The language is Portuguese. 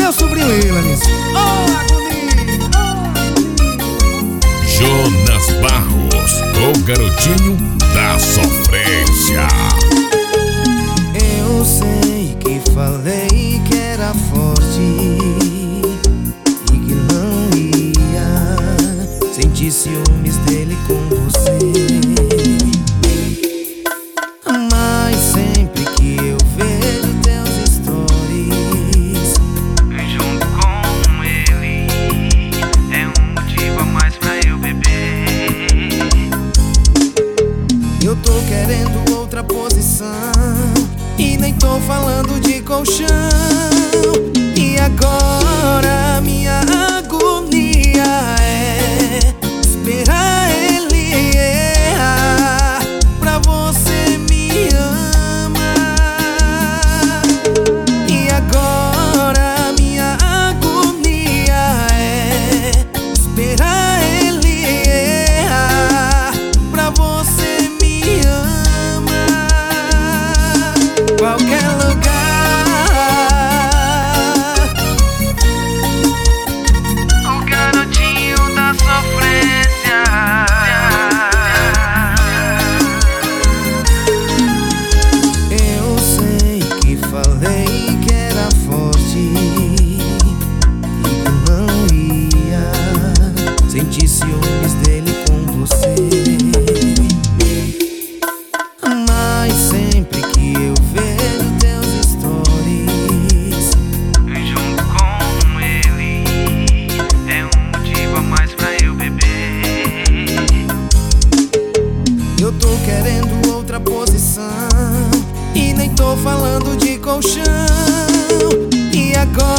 meu sobrinho Ilanis. Jonas Barros, o garotinho da sofrência. Eu sei que falei que era forte e que não ia sentir ciúmes dele com você. Mas sempre que eu vejo teus stories junto com ele, é um motivo a mais pra eu beber. Eu tô querendo outra posição e nem tô falando de colchão. E agora minha agonia é esperar ele errar pra você me amar. E agora minha agonia é esperar ele errar pra você me amar. Qualquer lugar, O garotinho da sofrência. eu sei que falei que era forte e que não ia sentir ciúmes dele com você. Mas sempre que eu vejo teus stories Junto com ele, é um motivo a mais pra eu beber. eu tô querendo outra posição e nem tô falando de colchão. E agora